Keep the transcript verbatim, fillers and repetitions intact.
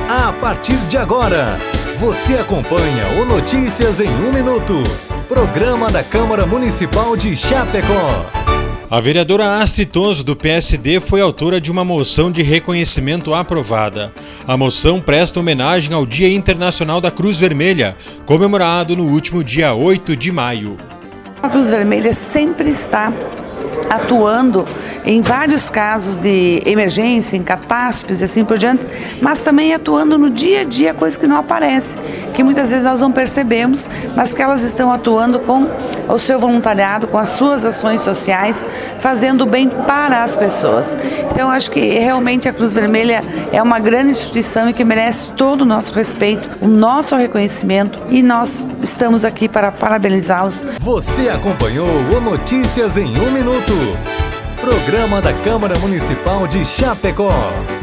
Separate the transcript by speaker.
Speaker 1: A partir de agora, você acompanha o Notícias em um Minuto, programa da Câmara Municipal de Chapecó.
Speaker 2: A vereadora Acitos, do P S D, foi autora de uma moção de reconhecimento aprovada. A moção presta homenagem ao Dia Internacional da Cruz Vermelha, comemorado no último dia oito de maio.
Speaker 3: A Cruz Vermelha sempre está atuando em vários casos de emergência, em catástrofes e assim por diante, mas também atuando no dia a dia, coisa que não aparece, que muitas vezes nós não percebemos, mas que elas estão atuando com o seu voluntariado, com as suas ações sociais, fazendo bem para as pessoas. Então, acho que realmente a Cruz Vermelha é uma grande instituição e que merece todo o nosso respeito, o nosso reconhecimento, e nós estamos aqui para parabenizá-los.
Speaker 1: Você acompanhou o Notícias em um Minuto, programa da Câmara Municipal de Chapecó.